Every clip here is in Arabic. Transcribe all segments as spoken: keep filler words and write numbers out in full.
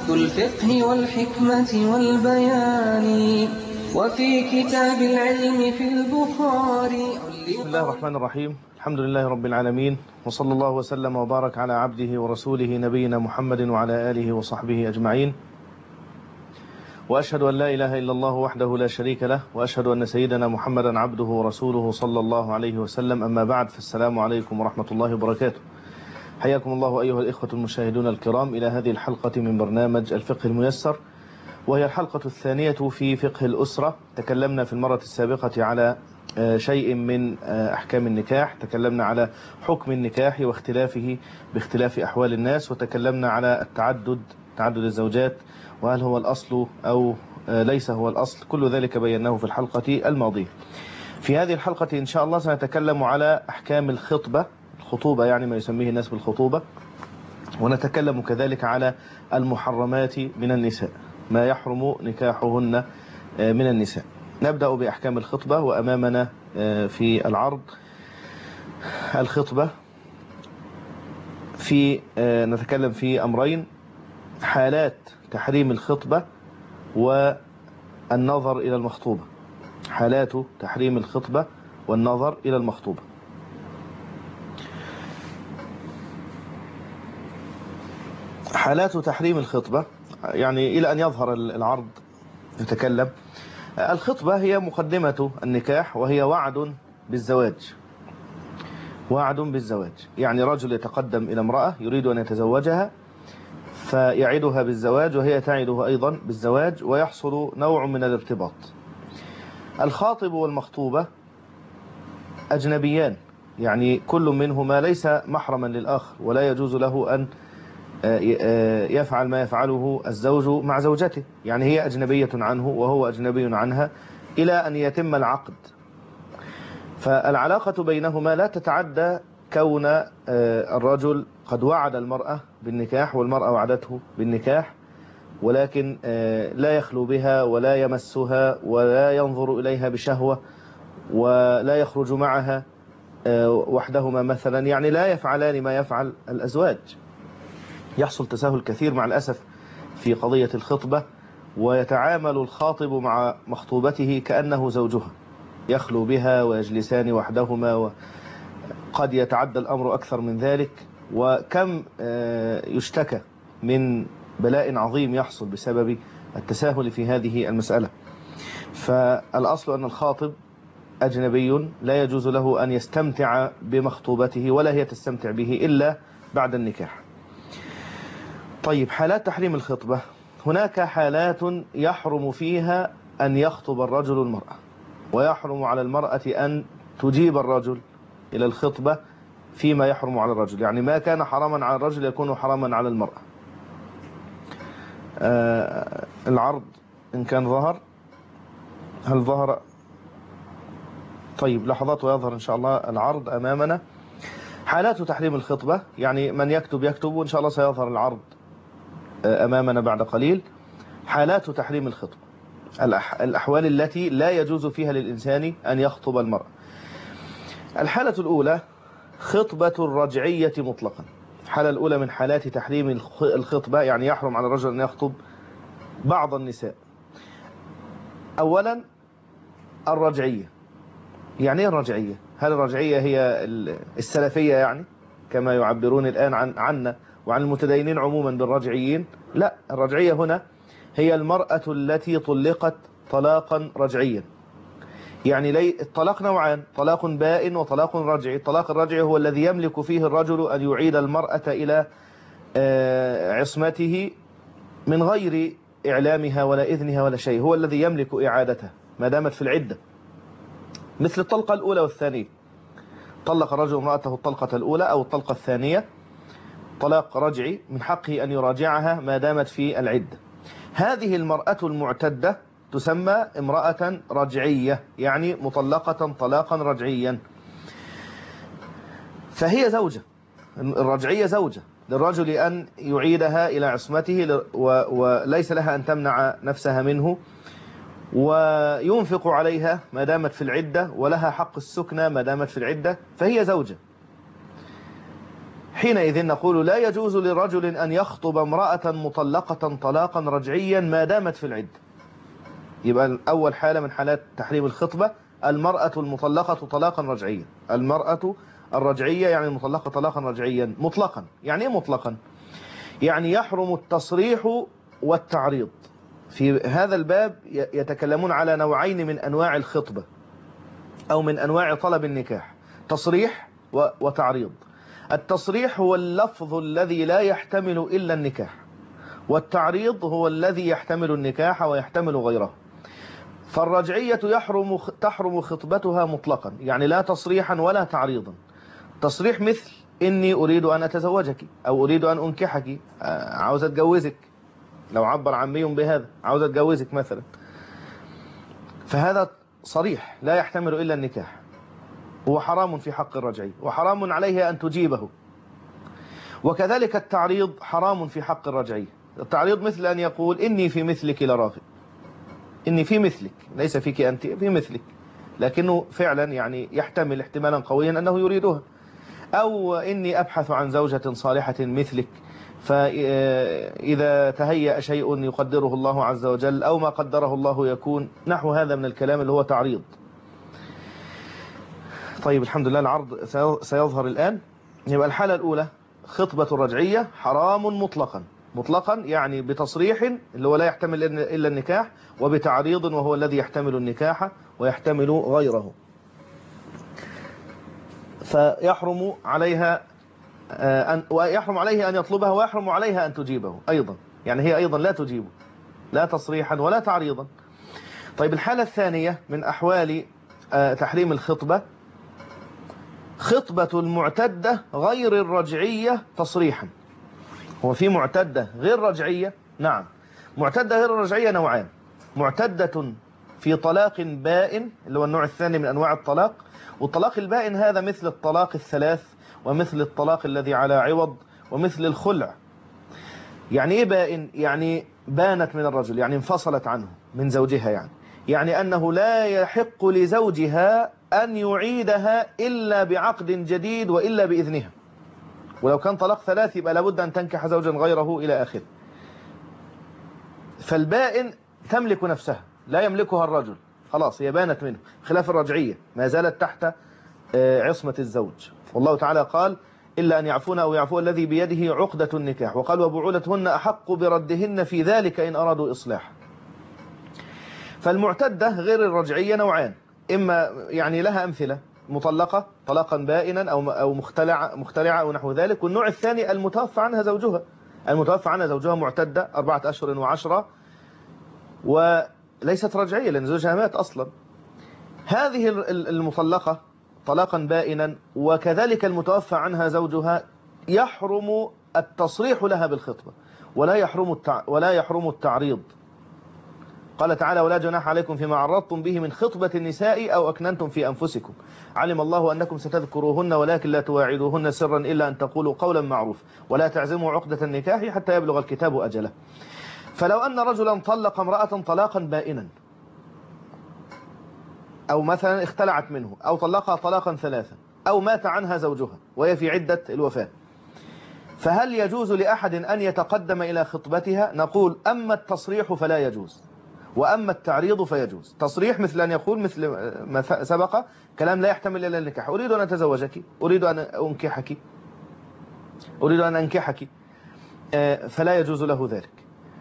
مسك الفقه والحكمة والبيان وفي كتاب العلم في البخاري. بسم الله الرحمن الرحيم. الحمد لله رب العالمين، وصلى الله وسلم وبارك على عبده ورسوله نبينا محمد وعلى آله وصحبه أجمعين. وأشهد أن لا إله إلا الله وحده لا شريك له، وأشهد أن سيدنا محمدا عبده ورسوله صلى الله عليه وسلم. أما بعد، فالسلام عليكم ورحمة الله وبركاته. حياكم الله أيها الإخوة المشاهدون الكرام إلى هذه الحلقة من برنامج الفقه الميسر، وهي الحلقة الثانية في فقه الأسرة. تكلمنا في المرة السابقة على شيء من أحكام النكاح، تكلمنا على حكم النكاح واختلافه باختلاف أحوال الناس، وتكلمنا على التعدد تعدد الزوجات، وهل هو الأصل أو ليس هو الأصل. كل ذلك بيناه في الحلقة الماضية. في هذه الحلقة إن شاء الله سنتكلم على أحكام الخطبة الخطوبة يعني ما يسميه الناس بالخطوبة، ونتكلم كذلك على المحرمات من النساء، ما يحرم نكاحهن من النساء. نبدأ بأحكام الخطبة، وأمامنا في العرض الخطبة. في نتكلم في أمرين: حالات تحريم الخطبة والنظر إلى المخطوبة. حالات تحريم الخطبة والنظر إلى المخطوبة. حالات تحريم الخطبة، يعني إلى أن يظهر العرض نتكلم. الخطبة هي مقدمة النكاح، وهي وعد بالزواج. وعد بالزواج يعني رجل يتقدم إلى امرأة يريد أن يتزوجها، فيعدها بالزواج وهي تعده أيضا بالزواج، ويحصل نوع من الارتباط. الخاطب والمخطوبة أجنبيان، يعني كل منهما ليس محرما للآخر، ولا يجوز له أن يفعل ما يفعله الزوج مع زوجته. يعني هي أجنبية عنه وهو أجنبي عنها إلى أن يتم العقد. فالعلاقة بينهما لا تتعدى كون الرجل قد وعد المرأة بالنكاح والمرأة وعدته بالنكاح، ولكن لا يخلو بها ولا يمسها ولا ينظر إليها بشهوة ولا يخرج معها وحدهما مثلا، يعني لا يفعلان ما يفعل الأزواج. يحصل تساهل كثير مع الأسف في قضية الخطبة، ويتعامل الخاطب مع مخطوبته كأنه زوجها، يخلو بها ويجلسان وحدهما، وقد يتعدى الأمر أكثر من ذلك. وكم يشتكى من بلاء عظيم يحصل بسبب التساهل في هذه المسألة. فالأصل أن الخاطب أجنبي لا يجوز له أن يستمتع بمخطوبته ولا هي تستمتع به إلا بعد النكاح. طيب، حالات تحريم الخطبة. هناك حالات يحرم فيها أن يخطب الرجل المرأة، ويحرم على المرأة أن تجيب الرجل إلى الخطبة فيما يحرم على الرجل. يعني ما كان حراما على الرجل يكون حراما على المرأة. آه العرض إن كان ظهر، هل ظهر؟ طيب، لحظات ويظهر إن شاء الله العرض أمامنا. حالات تحريم الخطبة، يعني من يكتب يكتب، وإن شاء الله سيظهر العرض أمامنا بعد قليل. حالات تحريم الخطبة، الأحوال التي لا يجوز فيها للإنسان أن يخطب المرأة. الحالة الأولى خطبة الرجعية مطلقا. الحالة الأولى من حالات تحريم الخطبة، يعني يحرم على الرجل أن يخطب بعض النساء. أولا الرجعية. يعني ايه الرجعية؟ هل الرجعية هي السلفية يعني كما يعبرون الآن عن عنا وعن المتدينين عموما بالرجعيين؟ لا، الرجعية هنا هي المرأة التي طلقت طلاقا رجعيا. يعني لي الطلاق نوعان: طلاق بائن وطلاق رجعي. الطلاق الرجعي هو الذي يملك فيه الرجل أن يعيد المرأة إلى عصمته من غير إعلامها ولا إذنها ولا شيء، هو الذي يملك إعادتها ما دامت في العدة، مثل الطلقة الأولى والثانية. طلق الرجل امرأته الطلقة الأولى أو الطلقة الثانية طلاق رجعي، من حقه أن يراجعها ما دامت في العدة. هذه المرأة المعتدة تسمى امرأة رجعية، يعني مطلقة طلاقا رجعيا، فهي زوجة. الرجعية زوجة للرجل أن يعيدها إلى عصمته، وليس لها أن تمنع نفسها منه، وينفق عليها ما دامت في العدة، ولها حق السكنة ما دامت في العدة، فهي زوجة. حينئذ نقول لا يجوز لرجل أن يخطب امرأة مطلقة طلاقا رجعيا ما دامت في العدة. يبقى أول حالة من حالات تحريم الخطبة المرأة المطلقة طلاقا رجعيا. المرأة الرجعية يعني المطلقة طلاقا رجعيا مطلقا. يعني ايه مطلقا؟ يعني يحرم التصريح والتعريض. في هذا الباب يتكلمون على نوعين من أنواع الخطبة أو من أنواع طلب النكاح: تصريح وتعريض. التصريح هو اللفظ الذي لا يحتمل إلا النكاح، والتعريض هو الذي يحتمل النكاح ويحتمل غيره. فالرجعية يحرم تحرم خطبتها مطلقا، يعني لا تصريحا ولا تعريضا. تصريح مثل إني أريد أن أتزوجك، أو أريد أن أنكحك، عاوز أتجوزك، لو عبر عمي بهذا عاوز أتجوزك مثلا، فهذا صريح لا يحتمل إلا النكاح، هو حرام في حق الرجعي وحرام عليه أن تجيبه. وكذلك التعريض حرام في حق الرجعي. التعريض مثل أن يقول إني في مثلك لراغب، إني في مثلك، ليس فيك أنت، في مثلك، لكنه فعلا يعني يحتمل احتمالا قويا أنه يريدها. أو إني أبحث عن زوجة صالحة مثلك، فإذا تهيأ شيء يقدره الله عز وجل أو ما قدره الله يكون، نحو هذا من الكلام اللي هو تعريض. طيب الحمد لله العرض سيظهر الآن. يبقى الحالة الأولى خطبة الرجعية حرام مطلقا. مطلقا يعني بتصريح اللي هو لا يحتمل إلا النكاح، وبتعريض وهو الذي يحتمل النكاح ويحتمل غيره. فيحرم عليها أن ويحرم عليه أن يطلبها، ويحرم عليها أن تجيبه أيضا، يعني هي أيضا لا تجيبه لا تصريحا ولا تعريضا. طيب الحالة الثانية من أحوال تحريم الخطبة خطبة المعتدة غير الرجعية تصريحا. هو في معتدة غير رجعية؟ نعم. معتدة غير الرجعية نوعان: معتدة في طلاق بائن اللي هو النوع الثاني من أنواع الطلاق، والطلاق البائن هذا مثل الطلاق الثلاث، ومثل الطلاق الذي على عوض، ومثل الخلع. يعني ايه بائن؟ يعني بانت من الرجل، يعني انفصلت عنه من زوجها، يعني يعني أنه لا يحق لزوجها أن يعيدها إلا بعقد جديد وإلا بإذنها. ولو كان طلاق ثلاث يبقى لابد أن تنكح زوجا غيره إلى آخره. فالبائن تملك نفسها، لا يملكها الرجل، خلاص هي بانت منه، خلاف الرجعية ما زالت تحت عصمة الزوج. والله تعالى قال إلا أن يعفون أو يعفو الذي بيده عقدة النكاح، وقال وبعولتهن أحق بردهن في ذلك إن أرادوا إصلاح. فالمعتدة غير الرجعية نوعان: إما يعني لها أمثلة مطلقة طلاقا بائنا أو أو مختلعة مختلعة أو نحو ذلك. والنوع الثاني المتوفى عنها زوجها، المتوفى عنها زوجها معتدة أربعة أشهر وعشرة وليست رجعية لأن زوجها مات أصلا. هذه المطلقة طلاقا بائنا وكذلك المتوفى عنها زوجها يحرم التصريح لها بالخطبة، ولا يحرم التع... ولا يحرم التعريض. قال تعالى ولا جناح عليكم فيما عرضتم به من خطبة النساء أو أكننتم في أنفسكم علم الله أنكم ستذكروهن ولكن لا تواعدوهن سرا إلا أن تقولوا قولا معروف ولا تعزموا عقدة النكاح حتى يبلغ الكتاب أجله. فلو أن رجلا طلق امرأة طلاقا بائنا، أو مثلا اختلعت منه، أو طلقها طلاقا ثلاثا، أو مات عنها زوجها وهي في عدة الوفاة، فهل يجوز لأحد أن يتقدم إلى خطبتها؟ نقول أما التصريح فلا يجوز، وأما التعريض فيجوز. تصريح مثل أن يقول مثل ما سبق كلام لا يحتمل إلا النكاح: أريد أن أتزوجك، أريد أن أنكحك، أريد أن أنكحك، فلا يجوز له ذلك.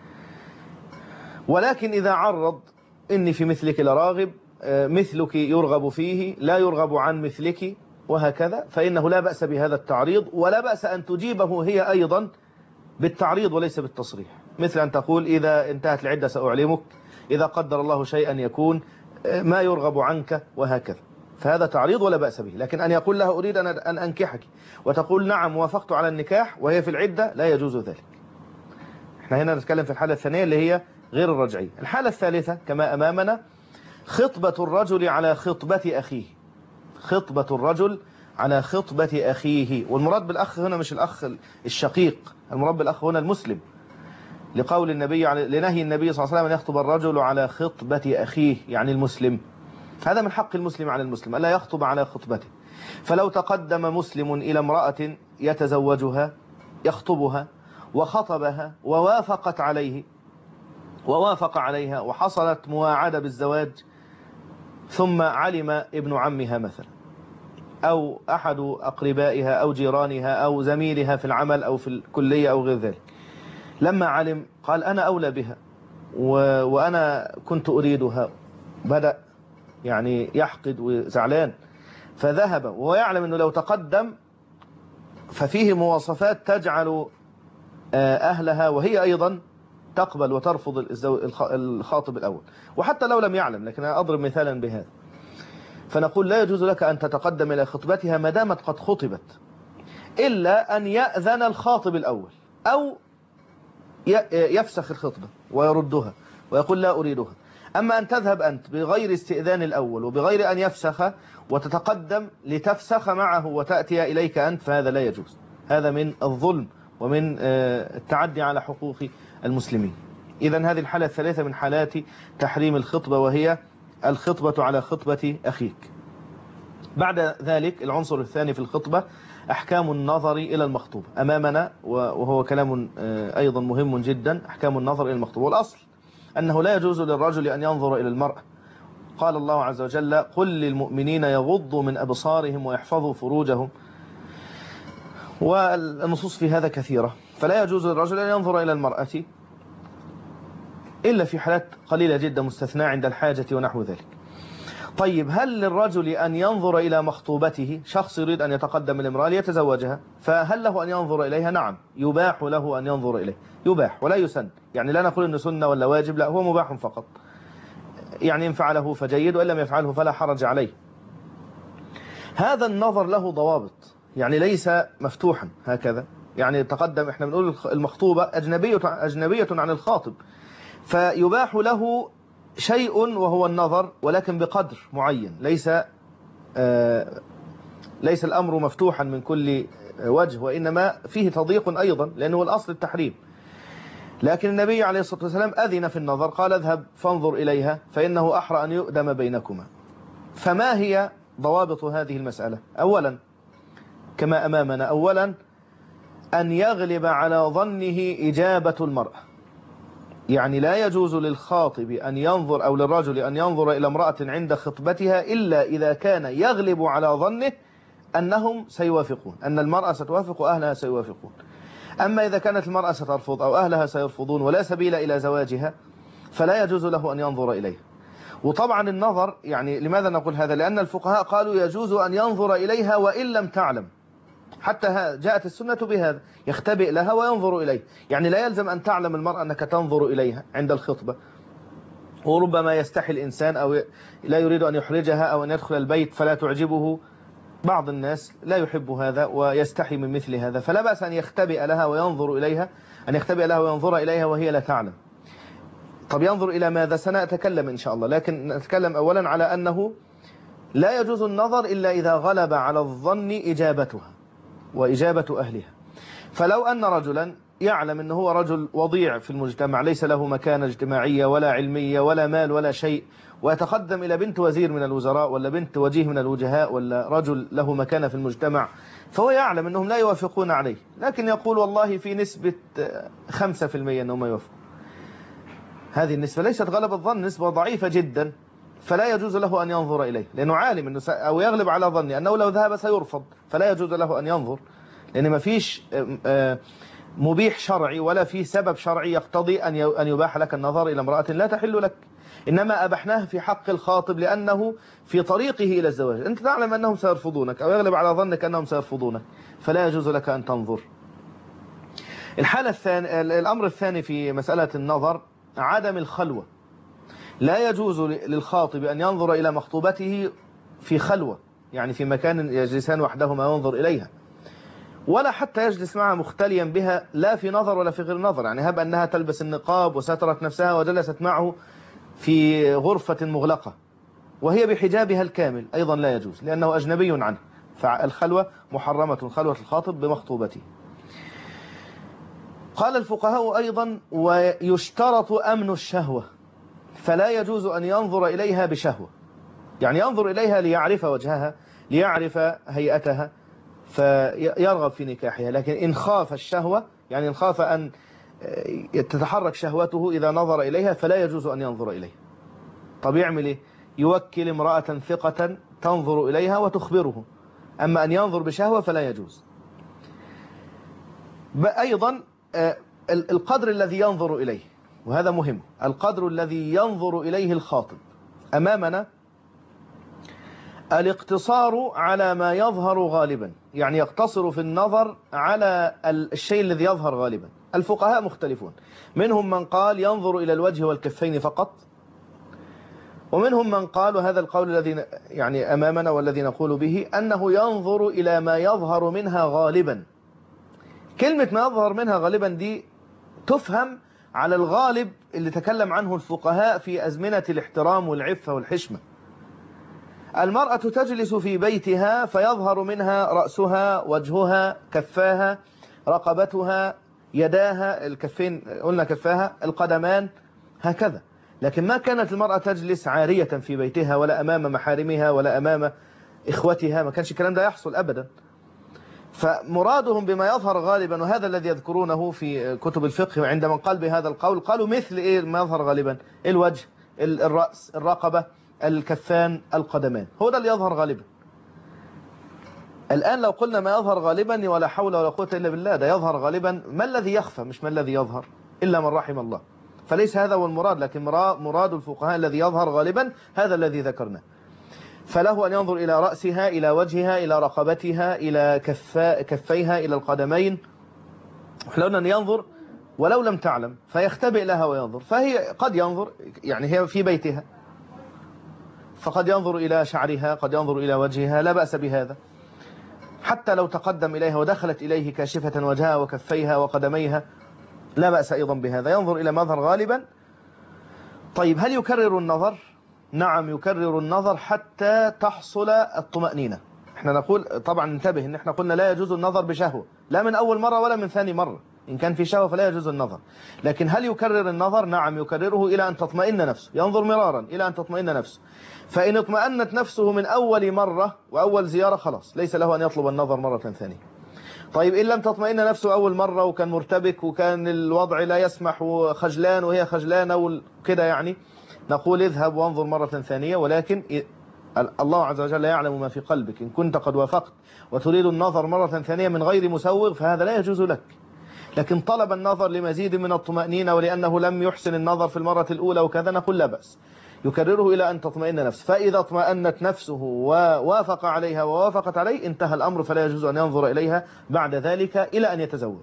ولكن إذا عرض إني في مثلك لراغب، مثلك يرغب فيه، لا يرغب عن مثلك، وهكذا، فإنه لا بأس بهذا التعريض، ولا بأس أن تجيبه هي أيضا بالتعريض وليس بالتصريح. مثل أن تقول إذا انتهت العدة سأعلمك، إذا قدر الله شيئا يكون، ما يرغب عنك، وهكذا. فهذا تعريض ولا بأس به. لكن أن يقول لها أريد أن أنكحك وتقول نعم وافقت على النكاح وهي في العدة، لا يجوز ذلك. احنا هنا نتكلم في الحالة الثانية اللي هي غير الرجعية. الحالة الثالثة كما أمامنا خطبة الرجل على خطبة أخيه. خطبة الرجل على خطبة أخيه، والمراد بالأخ هنا مش الأخ الشقيق، المراد بالأخ هنا المسلم، لقول النبي لنهي النبي صلى الله عليه وسلم أن يخطب الرجل على خطبة أخيه يعني المسلم. هذا من حق المسلم على المسلم ألا يخطب على خطبته. فلو تقدم مسلم إلى امرأة يتزوجها يخطبها وخطبها ووافقت عليه ووافق عليها وحصلت مواعدة بالزواج، ثم علم ابن عمها مثلا أو أحد أقربائها أو جيرانها أو زميلها في العمل أو في الكلية أو غير ذلك، لما علم قال أنا أولى بها و... وأنا كنت أريدها، بدأ يعني يحقد وزعلان، فذهب وهو يعلم أنه لو تقدم ففيه مواصفات تجعل أهلها وهي أيضا تقبل وترفض الخاطب الأول، وحتى لو لم يعلم، لكن أنا أضرب مثالا بهذا. فنقول لا يجوز لك أن تتقدم إلى خطبتها ما دامت قد خطبت، إلا أن يأذن الخاطب الأول أو يفسخ الخطبة ويردها ويقول لا أريدها. أما أن تذهب أنت بغير استئذان الأول وبغير أن يفسخ وتتقدم لتفسخ معه وتأتي إليك أنت، فهذا لا يجوز، هذا من الظلم ومن التعدي على حقوق المسلمين. إذن هذه الحالة الثالثة من حالات تحريم الخطبة، وهي الخطبة على خطبة أخيك. بعد ذلك العنصر الثاني في الخطبة أحكام النظر إلى المخطوبة أمامنا، وهو كلام أيضا مهم جدا. أحكام النظر إلى المخطوبة، والأصل أنه لا يجوز للرجل أن ينظر إلى المرأة. قال الله عز وجل قل للمؤمنين يغضوا من أبصارهم ويحفظوا فروجهم، والنصوص في هذا كثيرة. فلا يجوز للرجل أن ينظر إلى المرأة إلا في حالات قليلة جدا مستثناء عند الحاجة ونحو ذلك. طيب، هل للرجل أن ينظر إلى مخطوبته؟ شخص يريد أن يتقدم الامرأة ليتزوجها، فهل له أن ينظر إليها؟ نعم، يباح له أن ينظر إليه، يباح ولا يسن، يعني لا نقول أنه سنة ولا واجب، لا، هو مباح فقط. يعني إن فعله فجيد، وإن لم يفعله فلا حرج عليه. هذا النظر له ضوابط، يعني ليس مفتوحا هكذا، يعني تقدم، احنا بنقول المخطوبة أجنبية أجنبية عن الخاطب، فيباح له شيء وهو النظر، ولكن بقدر معين، ليس آه ليس الأمر مفتوحا من كل وجه، وإنما فيه تضييق أيضا، لأنه الأصل التحريم. لكن النبي عليه الصلاة والسلام أذن في النظر، قال اذهب فانظر إليها فإنه أحرى أن يؤدم بينكما. فما هي ضوابط هذه المسألة؟ أولا كما أمامنا، أولا أن يغلب على ظنه إجابة المرأة، يعني لا يجوز للخاطب أن ينظر أو للرجل أن ينظر إلى امرأة عند خطبتها إلا إذا كان يغلب على ظنه أنهم سيوافقون، أن المرأة ستوافق وأهلها سيوافقون. أما إذا كانت المرأة سترفض أو أهلها سيرفضون ولا سبيل إلى زواجها، فلا يجوز له أن ينظر إليها. وطبعا النظر، يعني لماذا نقول هذا؟ لأن الفقهاء قالوا يجوز أن ينظر إليها وإن لم تعلم، حتى جاءت السنة بهذا، يختبئ لها وينظر إليه، يعني لا يلزم أن تعلم المرأة أنك تنظر إليها عند الخطبة، وربما يستحي الإنسان أو لا يريد أن يحرجها أو أن يدخل البيت فلا تعجبه، بعض الناس لا يحب هذا ويستحي من مثل هذا، فلا بأس أن يختبئ لها وينظر إليها، أن يختبئ لها وينظر إليها وهي لا تعلم. طب ينظر إلى ماذا؟ سنتكلم إن شاء الله، لكن نتكلم أولا على أنه لا يجوز النظر إلا إذا غلب على الظن إجابتها وإجابة أهلها. فلو أن رجلا يعلم أنه هو رجل وضيع في المجتمع، ليس له مكانة اجتماعية ولا علمية ولا مال ولا شيء، ويتقدم إلى بنت وزير من الوزراء ولا بنت وجيه من الوجهاء ولا رجل له مكانة في المجتمع، فهو يعلم أنهم لا يوافقون عليه، لكن يقول والله في نسبة خمسة في المية أنهم يوافقون، هذه النسبة ليست غلب الظن، نسبة ضعيفة جدا، فلا يجوز له أن ينظر إليه، لأنه عالم أنه س... أو يغلب على ظني أنه لو ذهب سيرفض، فلا يجوز له أن ينظر، لأن ما فيش مبيح شرعي ولا في سبب شرعي يقتضي أن يباح لك النظر إلى امرأة لا تحل لك، إنما أبحناه في حق الخاطب لأنه في طريقه إلى الزواج، أنت تعلم أنهم سيرفضونك أو يغلب على ظنك أنهم سيرفضونك، فلا يجوز لك أن تنظر. الحالة الثانية، الأمر الثاني في مسألة النظر عدم الخلوة، لا يجوز للخاطب أن ينظر إلى مخطوبته في خلوة، يعني في مكان يجلسان وحدهما وينظر إليها، ولا حتى يجلس معها مختليا بها، لا في نظر ولا في غير نظر، يعني هب أنها تلبس النقاب وسترت نفسها وجلست معه في غرفة مغلقة وهي بحجابها الكامل، أيضا لا يجوز لأنه أجنبي عنه، فالخلوة محرمة، خلوة الخاطب بمخطوبته. قال الفقهاء أيضا ويشترط أمن الشهوة، فلا يجوز أن ينظر إليها بشهوة، يعني ينظر إليها ليعرف وجهها، ليعرف هيئتها، فيرغب في نكاحها. لكن إن خاف الشهوة، يعني إن خاف أن تتحرك شهوته إذا نظر إليها، فلا يجوز أن ينظر إليها. طب يعمل إيه؟ يوكل امرأة ثقة تنظر إليها وتخبره. أما أن ينظر بشهوة فلا يجوز. أيضا القدر الذي ينظر إليه، وهذا مهم، القدر الذي ينظر إليه الخاطب. أمامنا الاقتصار على ما يظهر غالبا، يعني يقتصر في النظر على الشيء الذي يظهر غالبا. الفقهاء مختلفون، منهم من قال ينظر إلى الوجه والكفين فقط، ومنهم من قال، وهذا القول الذي يعني أمامنا والذي نقول به، أنه ينظر إلى ما يظهر منها غالبا. كلمة ما يظهر منها غالبا دي تفهم على الغالب اللي تكلم عنه الفقهاء في أزمنة الاحترام والعفة والحشمة. المرأة تجلس في بيتها فيظهر منها رأسها، وجهها، كفاها، رقبتها، يداها، الكفين قلنا كفاها، القدمان، هكذا. لكن ما كانت المرأة تجلس عارية في بيتها ولا أمام محارمها ولا أمام إخوتها، ما كانش الكلام ده يحصل أبدا. فمرادهم بما يظهر غالبا، وهذا الذي يذكرونه في كتب الفقه عندما قال بهذا القول، قالوا مثل إيه ما يظهر غالبا؟ الوجه، الرأس، الرقبة، الكفان، القدمان، هو ده اللي يظهر غالبا. الآن لو قلنا ما يظهر غالبا، ولا حول ولا قوة إلا بالله، ده يظهر غالبا ما الذي يخفى، مش ما الذي يظهر، إلا من رحم الله. فليس هذا هو المراد، لكن مراد الفقهاء الذي يظهر غالبا هذا الذي ذكرناه. فله أن ينظر إلى رأسها، إلى وجهها، إلى رقبتها، إلى كفيها، إلى القدمين. ولو أن ينظر ولو لم تعلم فيختبئ لها وينظر. فهي قد ينظر، يعني هي في بيتها، فقد ينظر إلى شعرها، قد ينظر إلى وجهها، لا بأس بهذا. حتى لو تقدم إليها ودخلت إليه كاشفة وجهها وكفيها وقدميها، لا بأس أيضا بهذا، ينظر إلى مظهر غالبا. طيب هل يكرر النظر؟ نعم يكرر النظر حتى تحصل الطمأنينة. احنا نقول طبعا انتبه ان احنا قلنا لا يجوز النظر بشهوة، لا من أول مرة ولا من ثاني مرة. إن كان في شهوة فلا يجوز النظر. لكن هل يكرر النظر؟ نعم يكرره إلى أن تطمئن نفسه، ينظر مرارا إلى أن تطمئن نفسه. فإن اطمأنت نفسه من أول مرة وأول زيارة خلاص ليس له أن يطلب النظر مرة ثانية. طيب إن لم تطمئن نفسه أول مرة وكان مرتبك وكان الوضع لا يسمح وخجلان وهي خجلانة وكده، يعني نقول اذهب وانظر مرة ثانية. ولكن الله عز وجل يعلم ما في قلبك، إن كنت قد وافقت وتريد النظر مرة ثانية من غير مسوغ فهذا لا يجوز لك. لكن طلب النظر لمزيد من الطمأنينة ولأنه لم يحسن النظر في المرة الأولى وكذا، نقول لا بأس، يكرره إلى أن تطمئن نفسه. فإذا اطمأنت نفسه ووافق عليها ووافقت عليه انتهى الأمر، فلا يجوز أن ينظر إليها بعد ذلك إلى أن يتزوج.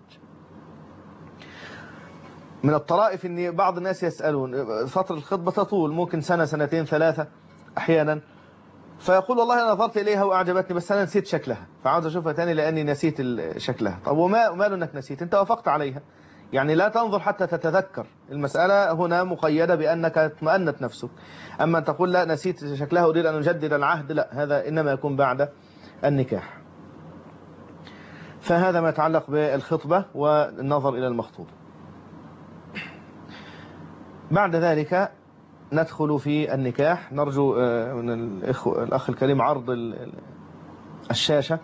من الطرائف أن بعض الناس يسألون فترة الخطبة تطول، ممكن سنة، سنتين، ثلاثة أحيانا، فيقول والله أنا نظرت إليها وأعجبتني بس أنا نسيت شكلها فعاوز أشوفها تاني لأني نسيت شكلها. طب وما ماله أنك نسيت؟ أنت وافقت عليها، يعني لا تنظر حتى تتذكر. المسألة هنا مقيدة بأنك اطمأنت نفسك. أما أن تقول لا نسيت شكلها أريد أن نجدد العهد، لا، هذا إنما يكون بعد النكاح. فهذا ما يتعلق بالخطبة والنظر إلى المخطوب. بعد ذلك ندخل في النكاح. نرجو من الأخ الكريم عرض الشاشة.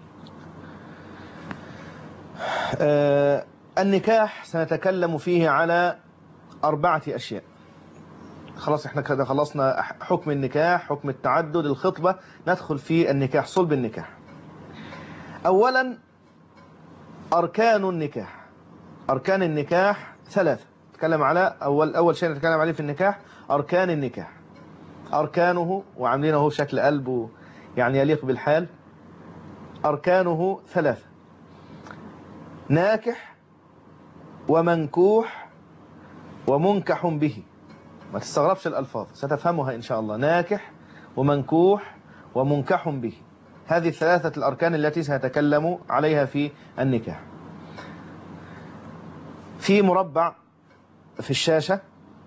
النكاح سنتكلم فيه على أربعة أشياء. خلاص احنا كده خلصنا حكم النكاح، حكم التعدد، الخطبة، ندخل في النكاح، صلب النكاح. أولا أركان النكاح. أركان النكاح ثلاثة. نتكلم على أول أول شيء نتكلم عليه في النكاح أركان النكاح. أركانه وعاملينه شكل قلب يعني يليق بالحال. أركانه ثلاثة: ناكح ومنكوح ومنكح به. ما تستغربش الألفاظ، ستفهمها إن شاء الله. ناكح ومنكوح ومنكح به، هذه الثلاثة الأركان التي سنتكلم عليها في النكاح. في مربع في الشاشة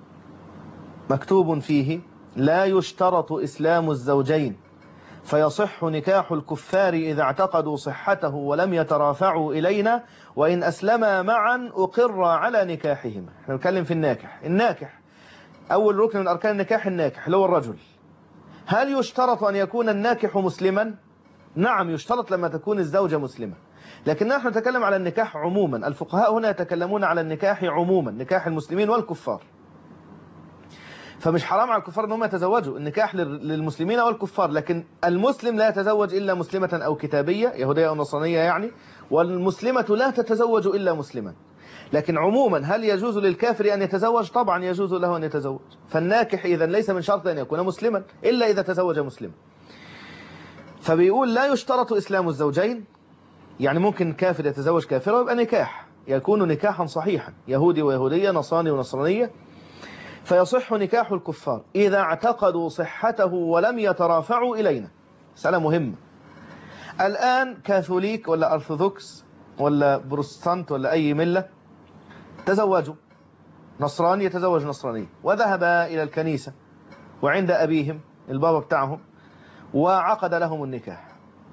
مكتوب فيه: لا يشترط إسلام الزوجين فيصح نكاح الكفار إذا اعتقدوا صحته ولم يترافعوا إلينا، وإن أسلما معا أقر على نكاحهما. احنا نتكلم في الناكح. الناكح أول ركن من أركان النكاح، الناكح اللي هو الرجل. هل يشترط أن يكون الناكح مسلما؟ نعم يشترط لما تكون الزوجة مسلمة، لكن نحن نتكلم على النكاح عموما. الفقهاء هنا يتكلمون على النكاح عموما، نكاح المسلمين والكفار. فمش حرام على الكفار أنهم يتزوجوا، النكاح للمسلمين والكفار، لكن المسلم لا يتزوج إلا مسلمة أو كتابية يهودية أو نصرانية يعني، والمسلمة لا تتزوج إلا مسلما. لكن عموما هل يجوز للكافر أن يتزوج؟ طبعا يجوز له أن يتزوج. فالناكح إذا ليس من شرط أن يكون مسلما إلا إذا تزوج مسلما. فبيقول لا يشترط إسلام الزوجين، يعني ممكن كافر يتزوج كافرة ويبقى نكاح يكون نكاحا صحيحا، يهودي ويهودية، نصراني ونصرانية، فيصح نكاح الكفار إذا اعتقدوا صحته ولم يترافعوا إلينا. مسألة مهمة. الآن كاثوليك ولا أرثوذكس ولا بروتستانت ولا أي ملة تزوجوا، نصراني يتزوج نصراني وذهب إلى الكنيسة وعند أبيهم البابا بتاعهم وعقد لهم النكاح،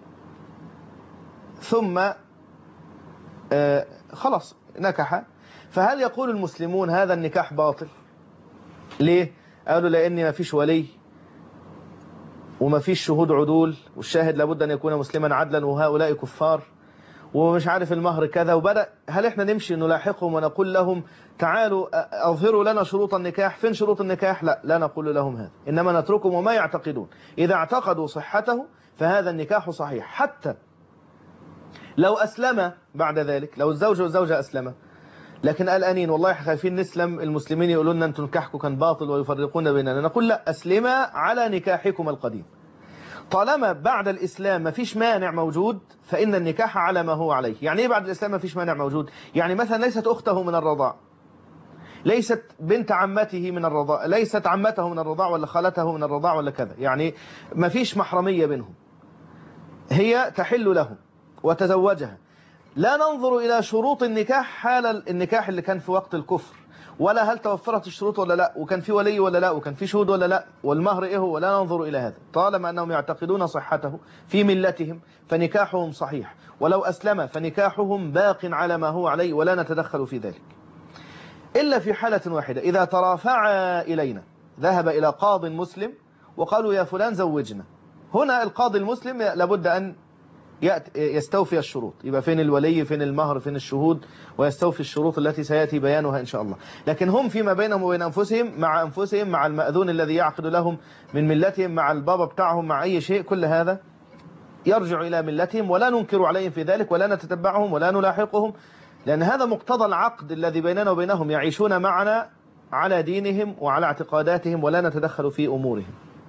ثم آه خلاص نكح. فهل يقول المسلمون هذا النكاح باطل؟ ليه؟ قالوا لأن ما فيش ولي وما فيش شهود عدول، والشاهد لابد أن يكون مسلما عدلا وهؤلاء كفار، ومش عارف المهر كذا. وبدأ هل احنا نمشي نلاحقهم ونقول لهم تعالوا أظهروا لنا شروط النكاح؟ فين شروط النكاح؟ لا لا نقول لهم هذا، إنما نتركهم وما يعتقدون. إذا اعتقدوا صحته فهذا النكاح صحيح، حتى لو أسلم بعد ذلك، لو الزوج والزوجة أسلم لكن قلقانين والله خايفين نسلم، المسلمين يقولوا لنا أنتم نكاحكم كان باطل ويفرقون بيننا، نقول لا، أسلما على نكاحكم القديم. طالما بعد الإسلام ما فيش مانع موجود فإن النكاح على ما هو عليه. يعني إيه بعد الإسلام ما فيش مانع موجود؟ يعني مثلا ليست أخته من الرضاع، ليست بنت عمته من الرضاع، ليست عمته من الرضاع ولا خالته من الرضاع ولا كذا، يعني ما فيش محرمية بينهم، هي تحل له وتزوجها. لا ننظر إلى شروط النكاح حال النكاح اللي كان في وقت الكفر، ولا هل توفرت الشروط ولا لا، وكان في ولي ولا لا، وكان في شهود ولا لا، والمهر إيه هو، ولا ننظر إلى هذا. طالما أنهم يعتقدون صحته في ملتهم فنكاحهم صحيح، ولو أسلم فنكاحهم باق على ما هو عليه ولا نتدخل في ذلك، إلا في حالة واحدة، إذا ترافعا إلينا، ذهب إلى قاض مسلم وقالوا يا فلان زوجنا. هنا القاضي المسلم لابد أن يستوفي الشروط، يبقى فين الولي، فين المهر، فين الشهود، ويستوفي الشروط التي سيأتي بيانها إن شاء الله. لكن هم فيما بينهم وبين أنفسهم، مع أنفسهم، مع المأذون الذي يعقد لهم من ملتهم، مع البابا بتاعهم، مع أي شيء، كل هذا يرجع إلى ملتهم، ولا ننكر عليهم في ذلك ولا نتتبعهم ولا نلاحقهم، لأن هذا مقتضى العقد الذي بيننا وبينهم، يعيشون معنا على دينهم وعلى اعتقاداتهم ولا نتدخل في أمورهم.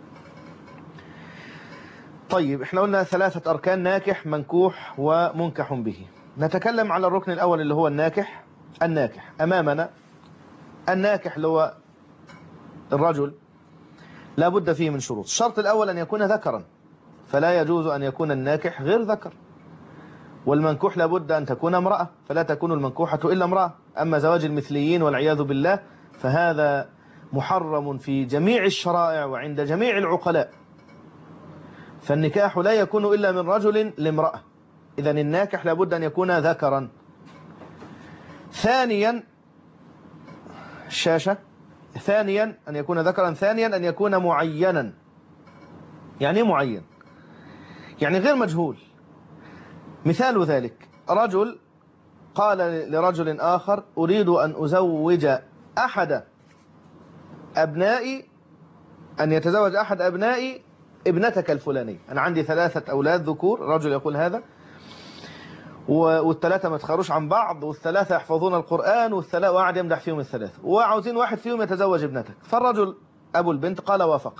طيب احنا قلنا ثلاثة أركان: ناكح، منكوح، ومنكح به. نتكلم على الركن الأول اللي هو الناكح. الناكح أمامنا، الناكح اللي هو الرجل لا بد فيه من شروط. الشرط الأول أن يكون ذكرا، فلا يجوز أن يكون الناكح غير ذكر. والمنكوح لا بد أن تكون امرأة، فلا تكون المنكوحة إلا امرأة. أما زواج المثليين والعياذ بالله فهذا محرم في جميع الشرائع وعند جميع العقلاء. فالنكاح لا يكون إلا من رجل لامرأة، إذن الناكح لابد أن يكون ذكرا. ثانيا الشاشة ثانيا أن يكون ذكرا. ثانيا أن يكون معينا. يعني معين، يعني غير مجهول. مثال ذلك: رجل قال لرجل آخر أريد أن أزوج أحد أبنائي، أن يتزوج أحد أبنائي ابنتك الفلانية. أنا عندي ثلاثة أولاد ذكور، رجل يقول هذا، والثلاثة ما تخاروش عن بعض، والثلاثة يحفظون القرآن، والثلاثة وقعد يمدح فيهم الثلاثة، وعاوزين واحد فيهم يتزوج ابنتك. فالرجل أبو البنت قال وافقت،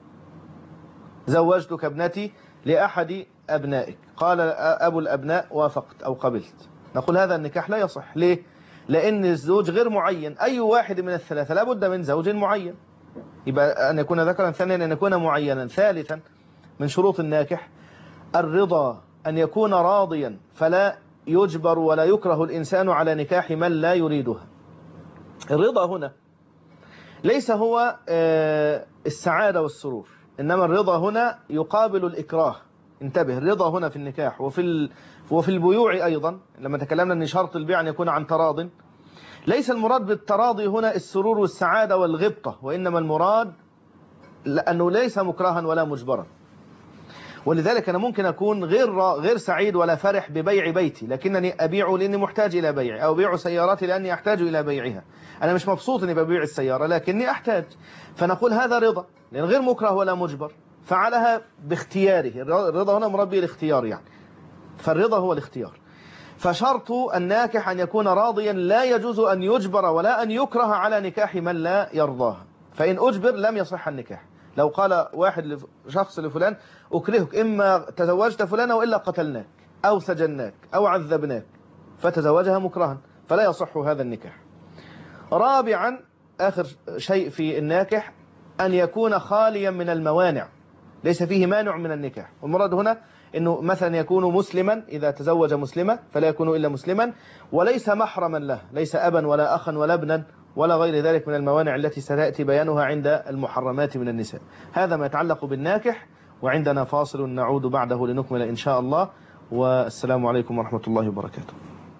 زوجتك ابنتي لأحد أبنائك. قال أبو الأبناء وافقت أو قبلت. نقول هذا النكاح لا يصح. ليه؟ لأن الزوج غير معين، أي واحد من الثلاثة لابد من زوج معين، يبقى أن يكون ذكرا. ثانيا أن يكون معينا. ثالثا من شروط الناكح الرضا، أن يكون راضيا، فلا يجبر ولا يكره الإنسان على نكاح من لا يريدها. الرضا هنا ليس هو السعادة والسرور، إنما الرضا هنا يقابل الإكراه. انتبه، الرضا هنا في النكاح وفي ال... وفي البيوع أيضا، لما تكلمنا أن شرط البيع أن يكون عن تراض، ليس المراد بالتراضي هنا السرور والسعادة والغبطة، وإنما المراد لأنه ليس مكرها ولا مجبرا. ولذلك أنا ممكن أكون غير غير سعيد ولا فرح ببيع بيتي، لكنني أبيع لأني محتاج إلى بيعي، أو أبيع سياراتي لأني أحتاج إلى بيعها. أنا مش مبسوط إني ببيع السيارة لكني أحتاج، فنقول هذا رضا لأن غير مكره ولا مجبر، فعلها باختياره. الرضا هنا مربي الاختيار يعني، فالرضا هو الاختيار. فشرط الناكح أن يكون راضيا، لا يجوز أن يجبر ولا أن يكره على نكاح من لا يرضاها، فإن أجبر لم يصح النكاح. لو قال واحد شخص لفلان أكرهك، إما تزوجت فلانة وإلا قتلناك أو سجناك أو عذبناك، فتزوجها مكرها، فلا يصح هذا النكاح. رابعا آخر شيء في الناكح أن يكون خاليا من الموانع، ليس فيه مانع من النكاح. والمراد هنا أنه مثلا يكون مسلما، إذا تزوج مسلمة فلا يكون إلا مسلما، وليس محرما له، ليس أبا ولا أخا ولا ابنا ولا غير ذلك من الموانع التي ستأتي بيانها عند المحرمات من النساء. هذا ما يتعلق بالناكح، وعندنا فاصل نعود بعده لنكمل إن شاء الله. والسلام عليكم ورحمة الله وبركاته.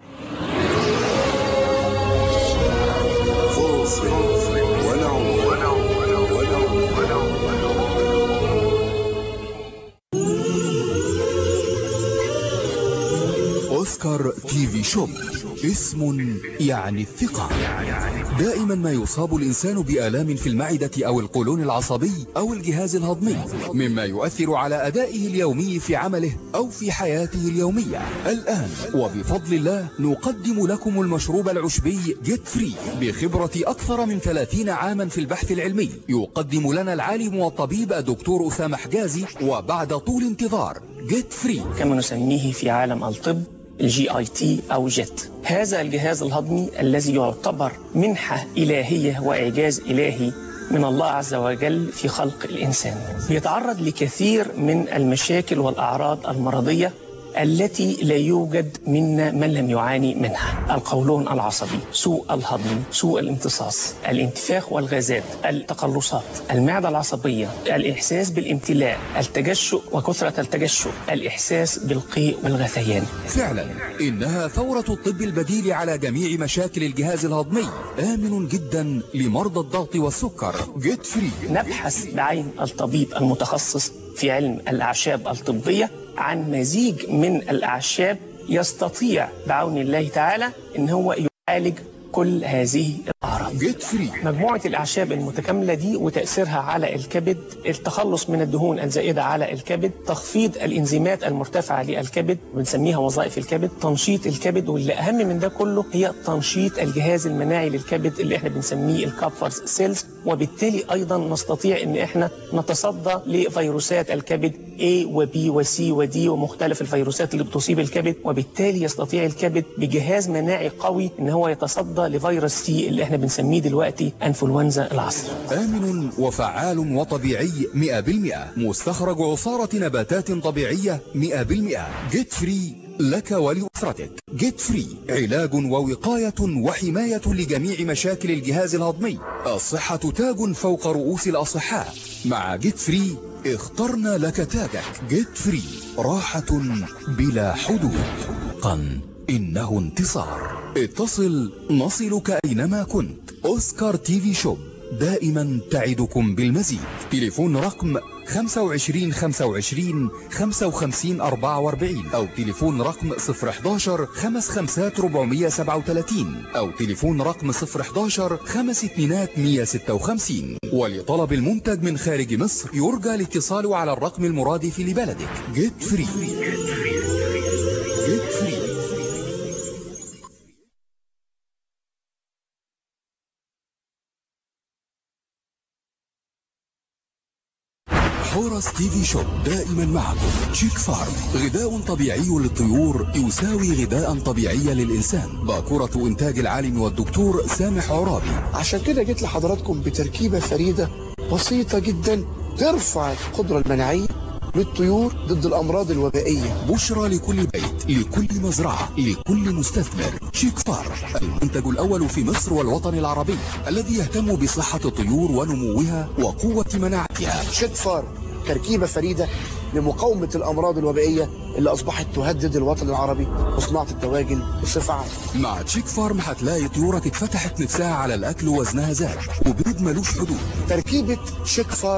أوسكار تي في شوب، اسم يعني الثقة. دائما ما يصاب الإنسان بآلام في المعدة أو القولون العصبي أو الجهاز الهضمي، مما يؤثر على أدائه اليومي في عمله أو في حياته اليومية. الآن وبفضل الله نقدم لكم المشروب العشبي جيت فري بخبرة أكثر من ثلاثين عاما في البحث العلمي. يقدم لنا العالم والطبيب الدكتور أسامة حجازي، وبعد طول انتظار جيت فري كما نسميه في عالم الطب الجي اي تي أو جيت. هذا الجهاز الهضمي الذي يعتبر منحة إلهية وإعجاز إلهي من الله عز وجل في خلق الإنسان، بيتعرض لكثير من المشاكل والأعراض المرضية التي لا يوجد منا من لم يعاني منها: القولون العصبي، سوء الهضم، سوء الامتصاص، الانتفاخ والغازات، التقلصات، المعدة العصبية، الإحساس بالامتلاء، التجشؤ وكثرة التجشؤ، الإحساس بالقيء والغثيان. فعلا إنها ثورة الطب البديل على جميع مشاكل الجهاز الهضمي، آمن جدا لمرضى الضغط والسكر. جيت فري. نبحث بعين الطبيب المتخصص في علم الأعشاب الطبية عن مزيج من الأعشاب يستطيع بعون الله تعالى إن هو يعالج كل هذه الأعراض. جيت فري. مجموعة الأعشاب المتكاملة دي وتأثيرها على الكبد، التخلص من الدهون الزائدة على الكبد، تخفيض الإنزيمات المرتفعة للكبد بنسميها وظائف الكبد، تنشيط الكبد، واللي أهم من ده كله هي تنشيط الجهاز المناعي للكبد اللي احنا بنسميه الكابفرز سيلز، وبالتالي أيضا نستطيع إن احنا نتصدى لفيروسات الكبد A و B و C و D ومختلف الفيروسات اللي بتصيب الكبد، وبالتالي يستطيع الكبد بجهاز مناعي قوي إن هو يتصدى لفيروس سي اللي احنا بنسميه دلوقتي انفلونزا العصر. آمن وفعال وطبيعي مئة بالمئة، مستخرج عصارة نباتات طبيعية مئة بالمئة. جيت فري لك ولأسرتك. جيت فري علاج ووقاية وحماية لجميع مشاكل الجهاز الهضمي. الصحة تاج فوق رؤوس الأصحاء. مع جيت فري اخترنا لك تاجك. جيت فري راحة بلا حدود. قن إنه انتصار. اتصل نصلك أينما كنت. أوسكار تي في شوب دائما تعدكم بالمزيد. تليفون رقم خمسة وعشرين خمسة وعشرين خمسة وخمسين أربعة وأربعين أو تليفون رقم صفر احداشر خمس خمسات ربعمية سبعة وثلاثين أو تليفون رقم صفر احداشر خمس اتنينات مية ستة وخمسين. ولطلب المنتج من خارج مصر يرجى الاتصال على الرقم المرادف لبلدك. جيت فري. جيت فري. حورس تي في شوب دائما معكم. تشيك فارم غذاء طبيعي للطيور يساوي غذاء طبيعي للإنسان. باكورة إنتاج العالم والدكتور سامح عرابي. عشان كده جيت لحضراتكم بتركيبة فريدة بسيطة جدا ترفع القدرة المناعية للطيور ضد الأمراض الوبائية. بشرى لكل بيت، لكل مزرعة، لكل مستثمر. تشيك فارم المنتج الأول في مصر والوطن العربي الذي يهتم بصحة الطيور ونموها وقوة مناعتها. تشيك فارم تركيبة فريدة لمقاومة الأمراض الوبائية اللي أصبحت تهدد الوطن العربي وصناعة الدواجن بصفة عامة. مع تشيك فارم هتلاقي طيورك اتفتحت نفسها على الأكل ووزنها زاد وبيض ملوش حدود. تركيبة تشيك فارم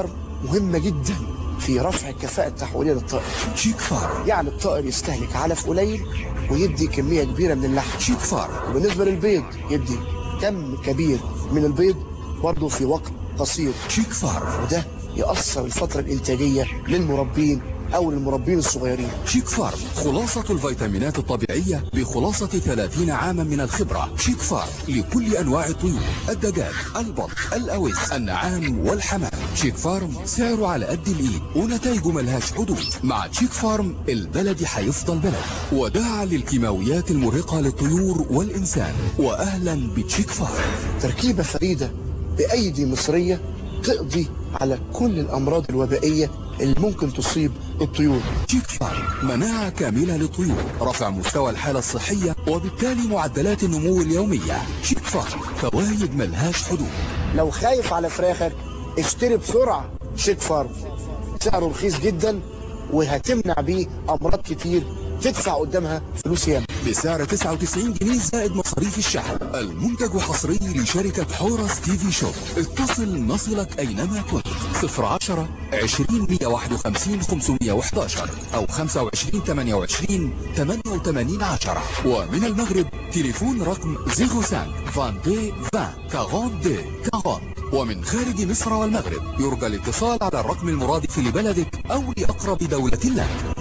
مهمة جدا في رفع الكفاءة التحويلية للطائر. شيك فارم. يعني الطائر يستهلك علف قليل ويدي كمية كبيرة من اللحم. شيك فارم. وبالنسبة للبيض يدي كم كبير من البيض برضه في وقت قصير. شيك فارم. وده يأثر الفترة الإنتاجية للمربين أو للمربين الصغيرين. شيك فارم، خلاصة الفيتامينات الطبيعية بخلاصة ثلاثين عاما من الخبرة. شيك فارم لكل أنواع الطيور، الدجاج، البط، الأوز، النعام والحمام. شيك فارم سعره على قد الإيد ونتائجه ملهاش حدود. مع شيك فارم البلد هيفضل بلد، وداعا للكيماويات المرهقة للطيور والإنسان. وأهلا بشيك فارم. تركيبة فريدة بأيدي مصرية تقضي على كل الأمراض الوبائية اللي ممكن تصيب الطيور. شيك فارم مناعة كاملة للطيور، رفع مستوى الحالة الصحية وبالتالي معدلات النمو اليومية. شيك فارم فوائد ملهاش حدود. لو خايف على فراخك اشتري بسرعة شيك فارم، سعره رخيص جدا وهتمنع بيه أمراض كتير تدفع قدامها فلوس ياما. بسعر تسعة وتسعين جنيه زائد مصاريف الشحن. المنتج حصري لشركة حورس تي في شوب. اتصل نصلك أينما كنت. صفر عشرة عشرين مية واحد وخمسين خمسمية وحداشر أو خمسة وعشرين ثمانية وعشرين ثمانية وثمانين عشرة. ومن المغرب تليفون رقم صفر خمسة اثنين اثنين عشرين أربعين أربعين. ومن خارج مصر والمغرب يرجى الاتصال على الرقم المرادف لبلدك أو لأقرب دولة لك.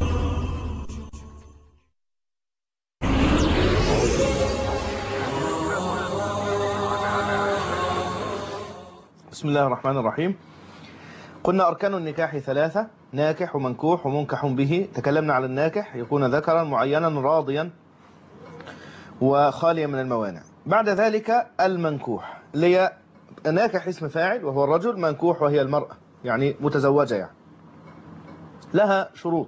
بسم الله الرحمن الرحيم. قلنا أركان النكاح ثلاثة: ناكح ومنكوح ومنكح به. تكلمنا على الناكح، يكون ذكرا معينا راضيا وخاليا من الموانع. بعد ذلك المنكوح، لي ناكح اسم فاعل وهو الرجل، منكوح وهي المرأة يعني متزوجة، يعني لها شروط.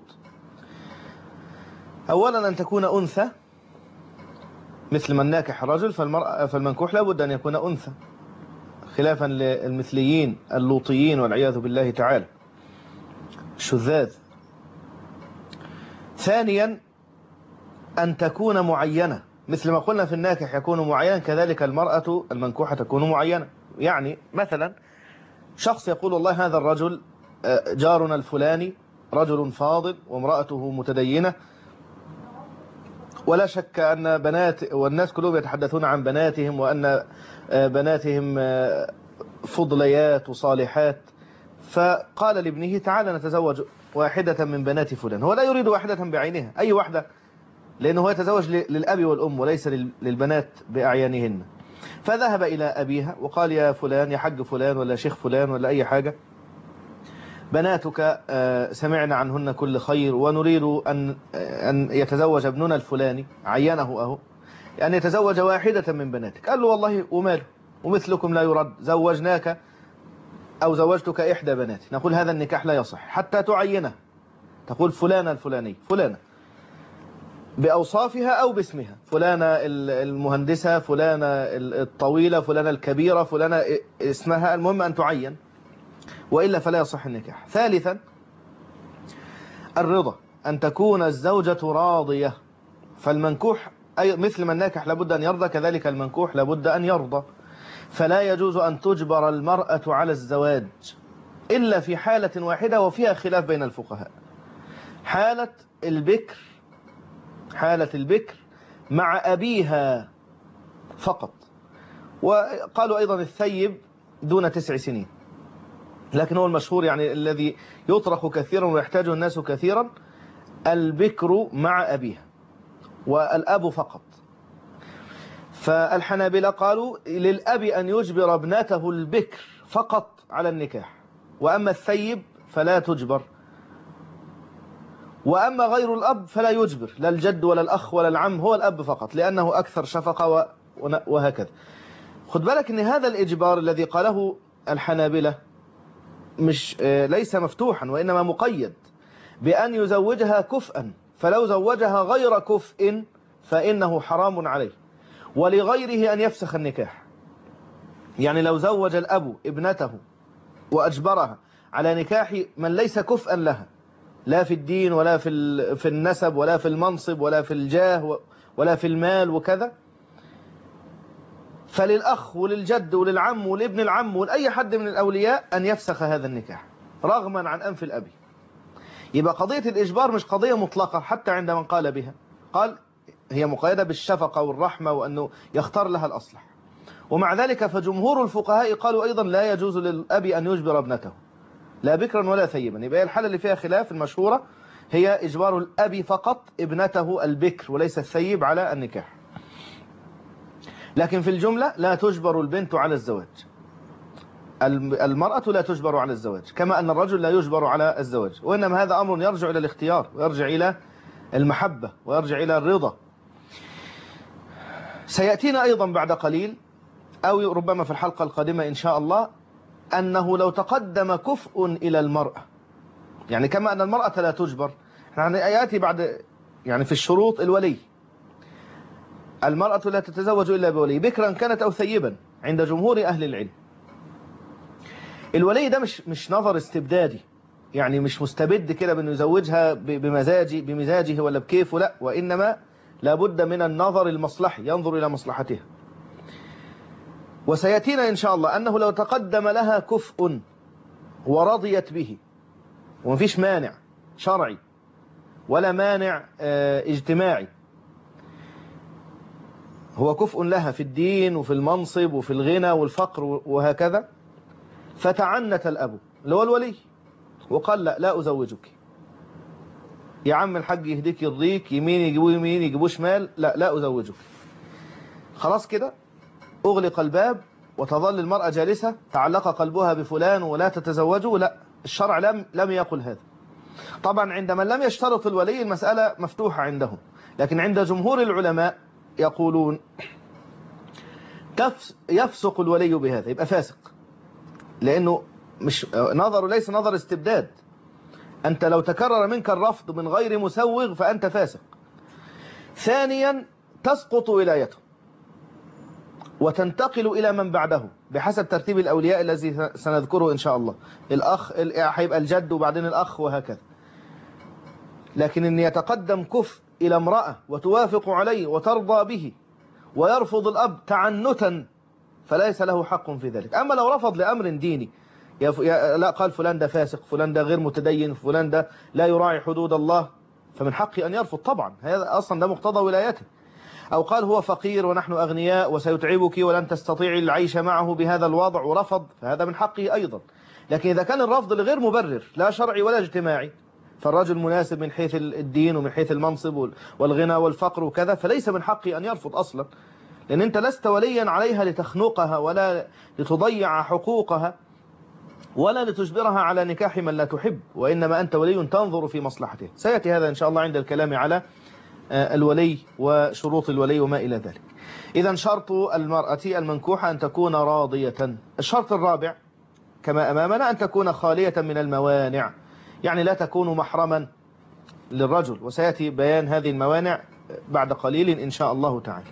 أولا أن تكون أنثى، مثل من ناكح الرجل فالمرأة فالمنكوح لابد أن يكون أنثى، خلافا للمثليين اللوطيين والعياذ بالله تعالى، الشذاذ. ثانيا أن تكون معينة، مثل ما قلنا في الناكح يكون معين، كذلك المرأة المنكوحة تكون معينة. يعني مثلا شخص يقول والله هذا الرجل جارنا الفلاني رجل فاضل وامرأته متدينة، ولا شك أن بنات والناس كلهم يتحدثون عن بناتهم وأن بناتهم فضليات وصالحات، فقال لابنه تعال نتزوج واحدة من بنات فلان. هو لا يريد واحدة بعينها، أي واحدة، لأنه هو يتزوج للأب والأم وليس للبنات بأعيانهن. فذهب إلى أبيها وقال يا فلان، يا حج فلان ولا شيخ فلان ولا أي حاجة، بناتك سمعنا عنهن كل خير ونريد أن أن يتزوج ابننا الفلاني، عينه أهو، أن يتزوج واحدة من بناتك. قال له والله وماله، ومثلكم لا يرد، زوجناك أو زوجتك إحدى بناتي. نقول هذا النكاح لا يصح حتى تعينه، تقول فلانة الفلاني، فلانة بأوصافها أو باسمها، فلانة المهندسة، فلانة الطويلة، فلانة الكبيرة، فلانة اسمها، المهم أن تعين، وإلا فلا يصح النكاح. ثالثا الرضا، أن تكون الزوجة راضية. فالمنكوح أي مثل ما الناكح لابد أن يرضى، كذلك المنكوح لابد أن يرضى. فلا يجوز أن تجبر المرأة على الزواج إلا في حالة واحدة وفيها خلاف بين الفقهاء: حالة البكر، حالة البكر مع أبيها فقط. وقالوا أيضا الثيب دون تسع سنين، لكن هو المشهور يعني الذي يطرق كثيرا ويحتاجه الناس كثيرا البكر مع أبيها والأب فقط. فالحنابلة قالوا للأب أن يجبر ابنته البكر فقط على النكاح، وأما الثيب فلا تجبر، وأما غير الأب فلا يجبر، لا الجد ولا الأخ ولا العم، هو الأب فقط لأنه أكثر شفقة وهكذا. خد بالك أن هذا الإجبار الذي قاله الحنابلة مش ليس مفتوحا، وإنما مقيد بأن يزوجها كفءا، فلو زوجها غير كفء فإنه حرام عليه، ولغيره أن يفسخ النكاح. يعني لو زوج الأب ابنته وأجبرها على نكاح من ليس كفءا لها، لا في الدين ولا في في النسب ولا في المنصب ولا في الجاه ولا في المال وكذا، فللأخ وللجد وللعم ولابن العم ولأي حد من الأولياء أن يفسخ هذا النكاح. رغما عن أنف الأب. يبقى قضية الإجبار مش قضية مطلقة حتى عند من قال بها، قال هي مقيدة بالشفقة والرحمة وأنه يختار لها الأصلح. ومع ذلك فجمهور الفقهاء قالوا أيضا لا يجوز للأب أن يجبر ابنته لا بكرا ولا ثيبا. يبقى الحالة اللي فيها خلاف المشهورة هي إجبار الأب فقط ابنته البكر وليس الثيب على النكاح. لكن في الجملة لا تجبر البنت على الزواج، المرأة لا تجبر على الزواج كما أن الرجل لا يجبر على الزواج، وإنما هذا أمر يرجع إلى الاختيار ويرجع إلى المحبة ويرجع إلى الرضا. سيأتينا أيضا بعد قليل أو ربما في الحلقة القادمة إن شاء الله أنه لو تقدم كفء إلى المرأة، يعني كما أن المرأة لا تجبر، يعني يأتي بعد يعني في الشروط الولي، المرأة لا تتزوج إلا بولي بكرا كانت أو ثيبا عند جمهور أهل العلم. الولي ده مش مش نظر استبدادي، يعني مش مستبد كده بأنه يزوجها بمزاجه بمزاجه ولا بكيفه، لا، وإنما لابد من النظر المصلحي، ينظر إلى مصلحتها. وسيأتينا إن شاء الله أنه لو تقدم لها كفء ورضيت به ومفيش مانع شرعي ولا مانع اجتماعي، هو كفء لها في الدين وفي المنصب وفي الغنى والفقر وهكذا، فتعنت الأب اللي هو الولي وقال لا لا أزوجك، يا عم الحاج يهديك يرضيك، يمين يجيبوه يمين يجيبوه شمال، لا لا أزوجك. خلاص كده أغلق الباب وتظل المرأة جالسة تعلق قلبها بفلان ولا تتزوجه، لا، الشرع لم لم يقل هذا. طبعا عند من لم يشترط الولي المسألة مفتوحة عندهم، لكن عند جمهور العلماء يقولون يفسق الولي بهذا، يبقى فاسق، لأنه مش نظر ليس نظر استبداد. أنت لو تكرر منك الرفض من غير مسوغ فأنت فاسق. ثانيا تسقط ولايته وتنتقل إلى من بعده بحسب ترتيب الأولياء الذي سنذكره إن شاء الله. الأخ هيبقى الجد وبعدين الأخ وهكذا. لكن أن يتقدم كفء إلى امرأة وتوافق عليه وترضى به ويرفض الأب تعنتا فليس له حق في ذلك. أما لو رفض لأمر ديني، لا قال فلان ده فاسق، فلان ده غير متدين، فلان ده لا يراعي حدود الله، فمن حقه أن يرفض طبعا، هذا أصلا ده مقتضى ولايته. أو قال هو فقير ونحن أغنياء وسيتعبك ولن تستطيعي العيش معه بهذا الوضع ورفض، فهذا من حقه أيضا. لكن إذا كان الرفض لغير مبرر لا شرعي ولا اجتماعي، فالرجل مناسب من حيث الدين ومن حيث المنصب والغنى والفقر وكذا، فليس من حقه أن يرفض أصلا، لأن أنت لست وليا عليها لتخنقها ولا لتضيع حقوقها ولا لتجبرها على نكاح من لا تحب، وإنما أنت ولي تنظر في مصلحته. سيأتي هذا إن شاء الله عند الكلام على الولي وشروط الولي وما إلى ذلك. إذا شرط المرأة المنكوحة أن تكون راضية. الشرط الرابع كما أمامنا أن تكون خالية من الموانع، يعني لا تكون محرما للرجل، وسيأتي بيان هذه الموانع بعد قليل إن شاء الله تعالى.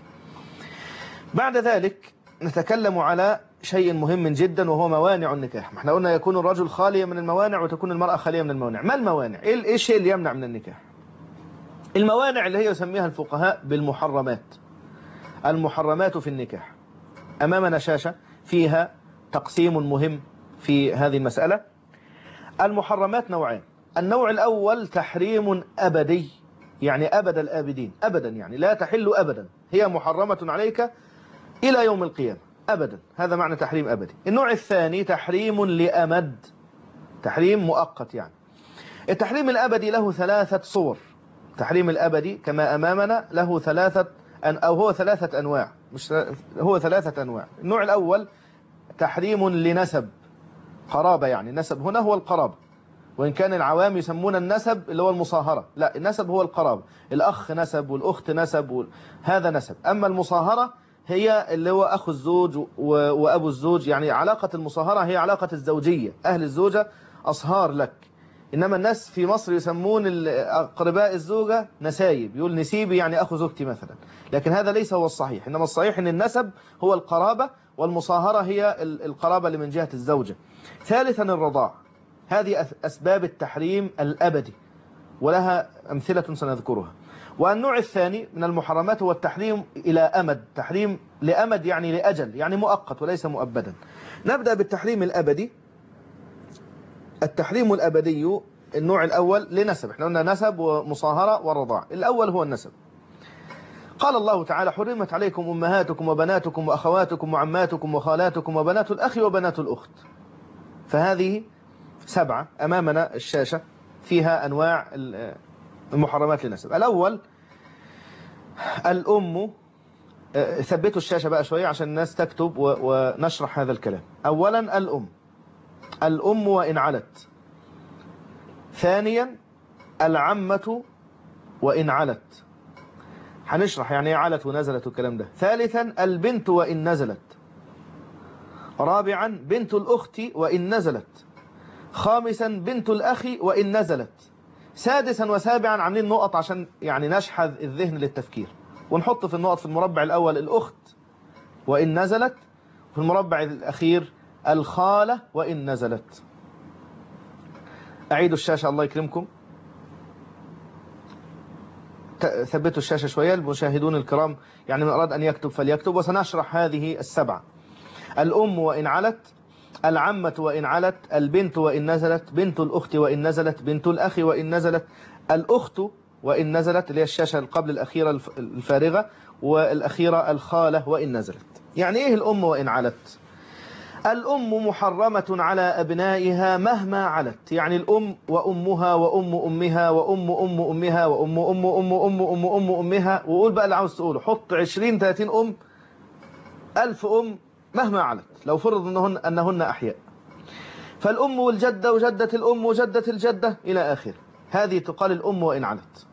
بعد ذلك نتكلم على شيء مهم جدا وهو موانع النكاح. ما احنا قلنا يكون الرجل خاليا من الموانع وتكون المرأة خالية من الموانع. ما الموانع؟ ايه الشيء اللي يمنع من النكاح؟ الموانع اللي هي يسميها الفقهاء بالمحرمات. المحرمات في النكاح. أمامنا شاشة فيها تقسيم مهم في هذه المسألة. المحرمات نوعين. النوع الأول تحريم أبدي، يعني أبد الآبدين، أبدا يعني لا تحل أبدا، هي محرمة عليك إلى يوم القيامة أبدا، هذا معنى تحريم أبدي. النوع الثاني تحريم لأمد، تحريم مؤقت. يعني التحريم الأبدي له ثلاثة صور. تحريم الأبدي كما أمامنا له ثلاثة أن أو هو ثلاثة أنواع، مش هو ثلاثة أنواع. النوع الأول تحريم لنسب، قرابة، يعني النسب هنا هو القرابة، وإن كان العوام يسمون النسب اللي هو المصاهرة، لا، النسب هو القرابة، الأخ نسب والأخت نسب، هذا نسب. أما المصاهرة هي اللي هو أخو الزوج وأبو الزوج، يعني علاقة المصاهرة هي علاقة الزوجية، أهل الزوجة أصهار لك. إنما الناس في مصر يسمون أقرباء الزوجة نسايب، يقول نسيبي يعني أخو زوجتي مثلا، لكن هذا ليس هو الصحيح. إنما الصحيح أن النسب هو القرابة والمصاهرة هي القرابة اللي من جهة الزوجة. ثالثا الرضاع، هذه أسباب التحريم الأبدي ولها أمثلة سنذكرها. والنوع الثاني من المحرمات هو التحريم إلى أمد، تحريم لأمد يعني لأجل، يعني مؤقت وليس مؤبدا. نبدأ بالتحريم الأبدي. التحريم الأبدي النوع الأول لنسب، احنا قلنا نسب ومصاهرة والرضاع. الأول هو النسب. قال الله تعالى: حرمت عليكم أمهاتكم وبناتكم وأخواتكم وعماتكم وخالاتكم وبنات الأخ وبنات الأخت. فهذه سبعة أمامنا الشاشة فيها أنواع المحرمات للنسب. الأول الأم. ثبتوا الشاشة بقى شوية عشان الناس تكتب ونشرح هذا الكلام. أولا الأم، الأم وإن علت. ثانيا العمة وإن علت، هنشرح يعني ايه علت ونزلت والكلام ده. ثالثا البنت وإن نزلت. رابعا بنت الأخت وإن نزلت. خامسا بنت الأخ وإن نزلت. سادسا وسابعا عاملين نقط عشان يعني نشحذ الذهن للتفكير، ونحط في النقط في المربع الأول الأخت وإن نزلت، في المربع الأخير الخالة وإن نزلت. أعيدوا الشاشة الله يكرمكم، ثبتوا الشاشة شوية المشاهدون الكرام، يعني من أراد أن يكتب فليكتب. وسنشرح هذه السبعة: الأم وإن علت، العمة وإن علت، البنت وإن نزلت، بنت الأخت وإن نزلت، بنت الأخ وإن نزلت، الأخت وإن نزلت اللي هي الشاشة قبل الأخيرة الفارغة، والأخيرة الخالة وإن نزلت. يعني إيه الأم وإن علت؟ الأم محرمة على أبنائها مهما علت، يعني الأم وأمها وأم أمها وأم أم أمها وأم أم أم أم أم أم أمها، وقول بقى اللي عاوز تقوله، حط عشرين ثلاثين أم، ألف أم مهما علت، لو فرض أنهن, أنهن أحياء. فالأم والجدة وجدة الأم وجدة الجدة إلى آخر، هذه تقال الأم وإن علت.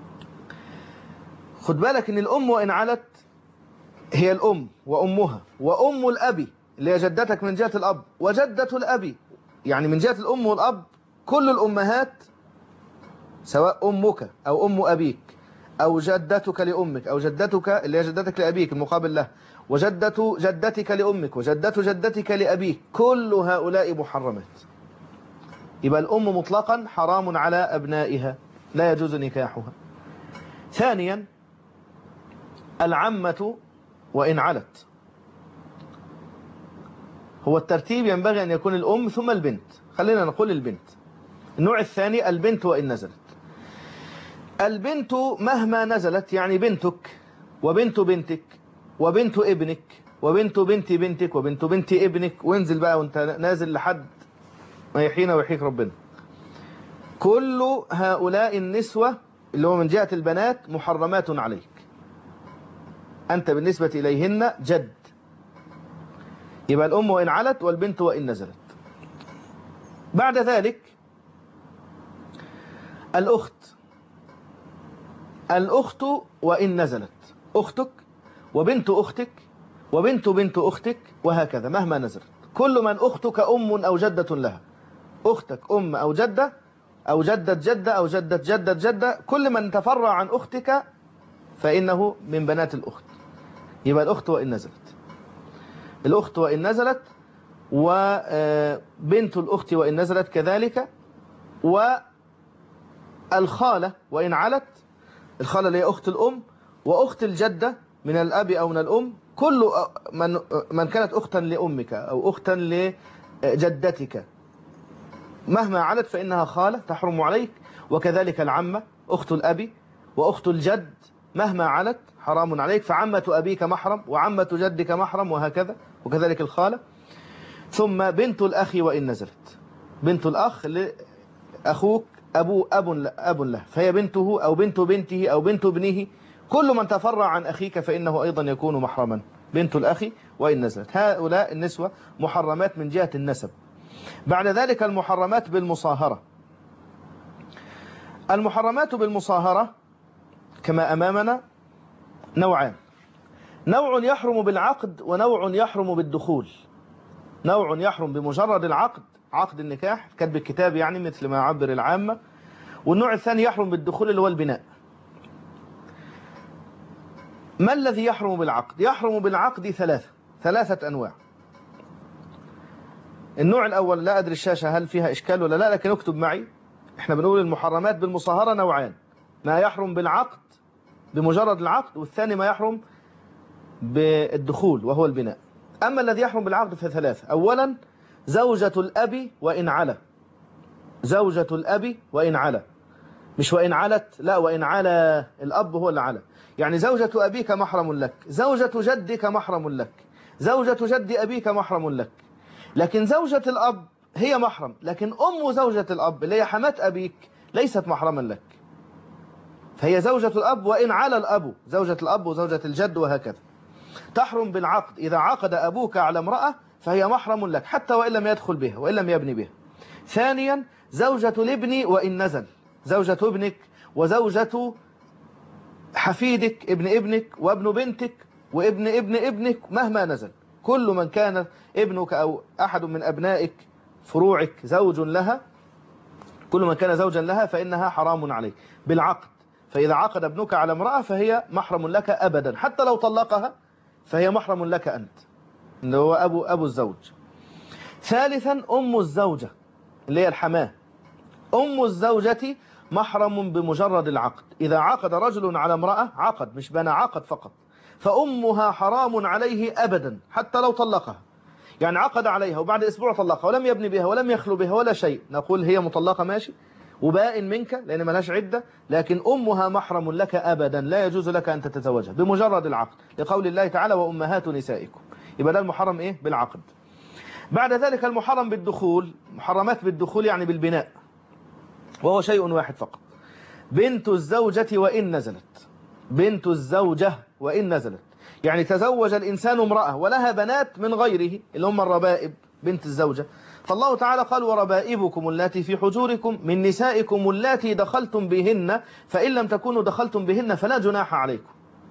خد بالك أن الأم وإن علت هي الأم وأمها وأم الأب اللي هي جدتك من جهة الأب، وجدة الأب يعني من جهة الأم والأب، كل الأمهات سواء أمك أو أم أبيك أو جدتك لأمك أو جدتك اللي هي جدتك لأبيك المقابل له، وجدة جدتك لأمك وجدة جدتك لأبيك، كل هؤلاء محرمات. يبقى الأم مطلقا حرام على أبنائها، لا يجوز نكاحها. ثانيا العمة وإن علت، هو الترتيب ينبغي أن يكون الأم ثم البنت، خلينا نقول البنت. النوع الثاني البنت وإن نزلت. البنت مهما نزلت، يعني بنتك وبنت بنتك وبنت ابنك وبنت بنت بنتك وبنت بنت ابنك، وانزل بقى وانت نازل لحد ما يحيينا ويحييك ربنا. كل هؤلاء النسوة اللي هو من جهة البنات محرمات عليك، أنت بالنسبة إليهن جد. يبقى الأم وإن علت والبنت وإن نزلت. بعد ذلك الأخت. الأخت وإن نزلت، أختك وبنت أختك وبنت بنت أختك وهكذا مهما نزلت. كل من أختك أم أو جدة لها، أختك أم أو جدة أو جدة جدة أو جدة جدة جدة، كل من تفرع عن أختك فإنه من بنات الأخت. يبقى الأخت وإن نزلت، الأخت وإن نزلت، وبنت الأخت وإن نزلت كذلك، والخالة وإن علت. الخالة اللي هي أخت الأم وأخت الجدة من الأب أو من الأم، كل من, من كانت أختا لأمك أو أختا لجدتك مهما علت فإنها خالة تحرم عليك. وكذلك العمة أخت الأب وأخت الجد مهما علت حرام عليك، فعمة أبيك محرم وعمة جدك محرم وهكذا، وكذلك الخالة. ثم بنت الأخ وإن نزلت، بنت الأخ أخوك أبو أب أب له، فهي بنته أو بنت بنته أو بنت ابنه، كل من تفرع عن أخيك فإنه أيضا يكون محرما، بنت الأخ وإن نزلت. هؤلاء النسوة محرمات من جهة النسب. بعد ذلك المحرمات بالمصاهرة. المحرمات بالمصاهرة كما أمامنا نوعان: نوع يحرم بالعقد ونوع يحرم بالدخول. نوع يحرم بمجرد العقد، عقد النكاح كتب الكتاب يعني مثل ما يعبر العامة، والنوع الثاني يحرم بالدخول اللي هو البناء. ما الذي يحرم بالعقد؟ يحرم بالعقد ثلاثة ثلاثة أنواع. النوع الأول لا أدري الشاشة هل فيها إشكال ولا لا، لكن اكتب معي. احنا بنقول المحرمات بالمصاهرة نوعان: ما يحرم بالعقد بمجرد العقد، والثاني ما يحرم بالدخول وهو البناء. أما الذي يحرم بالعقد فثلاثة: أولا زوجة الأب وإن على، زوجة الأب وإن علا، مش وإن علت، لا وإن علا، الأب هو اللي علا. يعني زوجة أبيك محرم لك، زوجة جدك محرم لك، زوجة جد أبيك محرم لك. لكن زوجة الأب هي محرم، لكن أم زوجة الأب اللي هي حماة أبيك ليست محرما لك. فهي زوجة الأب وإن على الأب، زوجة الأب وزوجة الجد وهكذا. تحرم بالعقد، إذا عقد أبوك على امرأة فهي محرم لك حتى وإن لم يدخل بها وإن لم يبني بها. ثانيا زوجة الابن وإن نزل، زوجة ابنك وزوجة حفيدك ابن ابنك وابن بنتك وابن ابن ابنك مهما نزل، كل من كان ابنك أو أحد من أبنائك فروعك زوج لها، كل من كان زوجا لها فإنها حرام عليك بالعقد. فإذا عقد ابنك على امرأة فهي محرم لك أبدا، حتى لو طلقها فهي محرم لك أنت، اللي هو أبو, أبو الزوج. ثالثا أم الزوجة اللي هي الحماة، أم الزوجة محرم بمجرد العقد. إذا عقد رجل على امرأة، عقد مش بنى، عقد فقط، فأمها حرام عليه أبدا حتى لو طلقها. يعني عقد عليها وبعد أسبوع طلقها ولم يبني بها ولم يخلو بها ولا شيء، نقول هي مطلقة ماشي وبائن منك لأن ملهاش عدة، لكن أمها محرم لك أبدا، لا يجوز لك أن تتزوجها بمجرد العقد، لقول الله تعالى وأمهات نسائكم. يبقى ده المحرم إيه؟ بالعقد. بعد ذلك المحرم بالدخول، محرمات بالدخول يعني بالبناء، وهو شيء واحد فقط، بنت الزوجة وإن نزلت، بنت الزوجة وإن نزلت، يعني تزوج الإنسان امرأة ولها بنات من غيره اللي هم الربائب بنت الزوجة، فالله تعالى قال وربائبكم اللاتي في حجوركم من نسائكم اللاتي دخلتم بهن فإن لم تكونوا دخلتم بهن فلا جناح عليكم.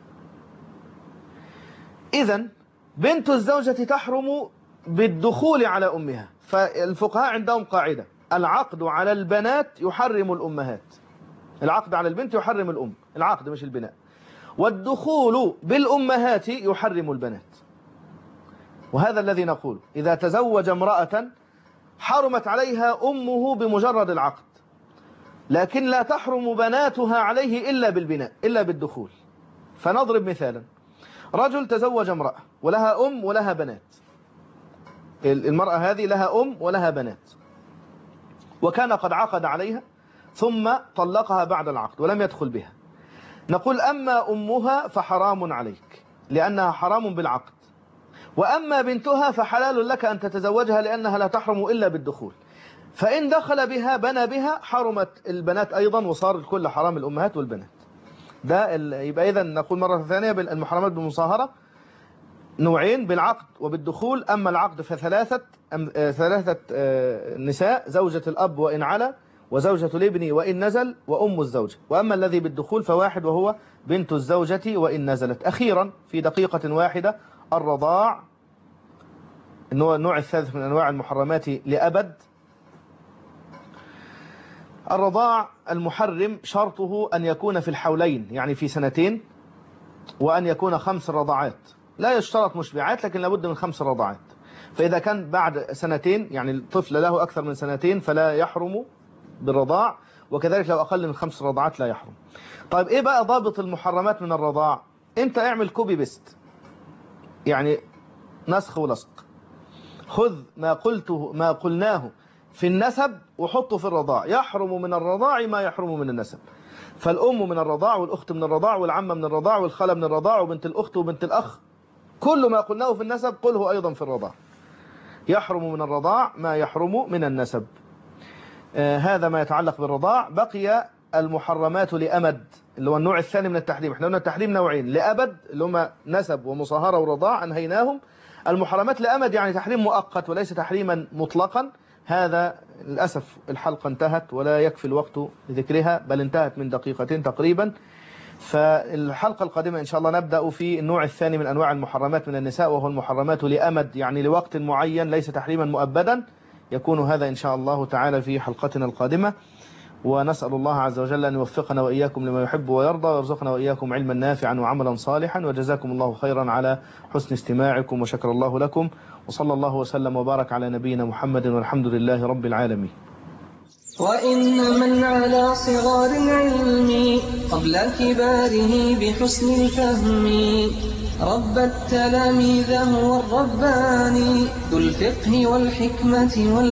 إذن بنت الزوجة تحرم بالدخول على أمها، فالفقهاء عندهم قاعدة: العقد على البنات يحرم الأمهات، العقد على البنت يحرم الأم، العقد مش البناء، والدخول بالأمهات يحرم البنات. وهذا الذي نقول: إذا تزوج امرأة حرمت عليها أمه بمجرد العقد، لكن لا تحرم بناتها عليه إلا بالبناء، إلا بالدخول. فنضرب مثالا: رجل تزوج امرأة ولها أم ولها بنات، المرأة هذه لها أم ولها بنات، وكان قد عقد عليها ثم طلقها بعد العقد ولم يدخل بها. نقول: أما أمها فحرام عليك لأنها حرام بالعقد، وأما بنتها فحلال لك أن تتزوجها لأنها لا تحرم إلا بالدخول. فإن دخل بها بنى بها حرمت البنات أيضا، وصار الكل حرام، الأمهات والبنات. ده يبقى إذا نقول مرة ثانية: المحرمات بالمصاهرة نوعين، بالعقد وبالدخول. أما العقد فثلاثة ثلاثة نساء: زوجة الأب وإن علا، وزوجة الابن وإن نزل، وأم الزوجة. وأما الذي بالدخول فواحد، وهو بنت الزوجة وإن نزلت. أخيرا في دقيقة واحدة: الرضاع، النوع الثالث من أنواع المحرمات لأبد. الرضاع المحرم شرطه أن يكون في الحولين، يعني في سنتين، وأن يكون خمس رضعات، لا يشترط مشبعات لكن لابد من خمس رضعات. فإذا كان بعد سنتين، يعني الطفل له أكثر من سنتين، فلا يحرم بالرضاع، وكذلك لو أقل من خمس رضعات لا يحرم. طيب إيه بقى ضابط المحرمات من الرضاع؟ أنت اعمل كوبي بيست، يعني نسخ ولصق، خذ ما قلته ما قلناه في النسب وحطه في الرضاع. يحرم من الرضاع ما يحرم من النسب، فالأم من الرضاع، والأخت من الرضاع، والعمة من الرضاع، والخالة من الرضاع، وبنت الأخت وبنت الأخ، كل ما قلناه في النسب قله أيضا في الرضاع. يحرم من الرضاع ما يحرم من النسب. آه هذا ما يتعلق بالرضاع. بقي المحرمات لأمد، اللي هو النوع الثاني من التحريم. احنا قلنا التحريم نوعين: لأبد اللي هم نسب ومصاهرة ورضاع أنهيناهم. المحرمات لأمد يعني تحريم مؤقت وليس تحريما مطلقا. هذا للأسف الحلقة انتهت ولا يكفي الوقت لذكرها، بل انتهت من دقيقتين تقريبا. فالحلقة القادمة إن شاء الله نبدأ في النوع الثاني من أنواع المحرمات من النساء، وهو المحرمات لأمد، يعني لوقت معين ليس تحريما مؤبدا. يكون هذا إن شاء الله تعالى في حلقتنا القادمة. ونسأل الله عز وجل أن يوفقنا وإياكم لما يحب ويرضى، ويرزقنا وإياكم علما نافعا وعملا صالحا. وجزاكم الله خيرا على حسن استماعكم، وشكر الله لكم، وصلى الله وسلم وبارك على نبينا محمد، والحمد لله رب العالمين. وإن من على صغار العلم قبل كباره بحسن الفهم رب التلاميذ هو الرباني ذو الفقه والحكمة وال